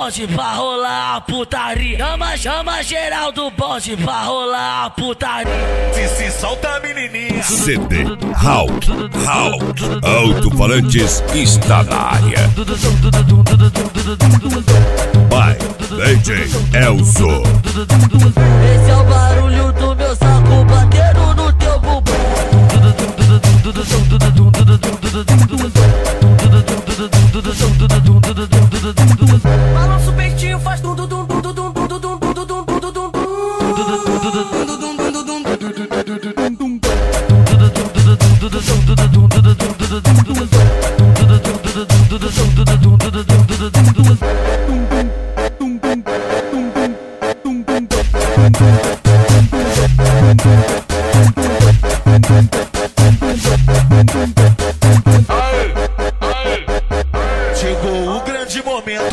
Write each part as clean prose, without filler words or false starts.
bonde pra rolar a putaria. Chama geral do bonde pra rolar a putaria. Se solta, menininha. CD Hulk, Alto-Falantes está na área. By DJ Elzo. Esse é o barulho do meu saco batendo no teu bumbum. Balança o peitinho, faz dum dum dum dum dum dum dum dum dum dum dum dum dum. Chegou o grande momento.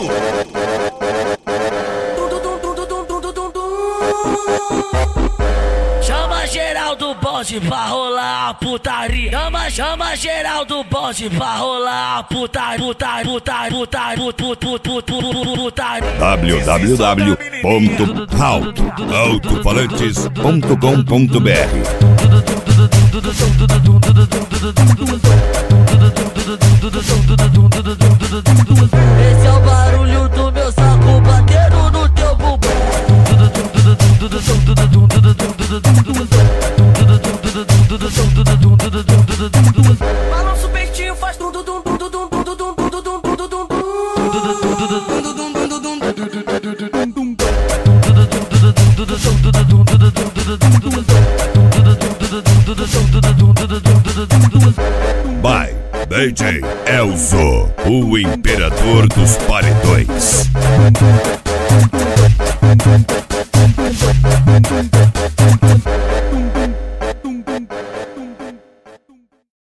Chama geral do bonde pra rolar a putaria. Chama geral do bonde pra rolar a putaria. Esse é o barulho do meu saco batendo no teu bumbum. Balança o peitinho, faz dum dum dum dum dum dum dum dum dum dum dum dum. By DJ Elzo, o imperador dos paredões.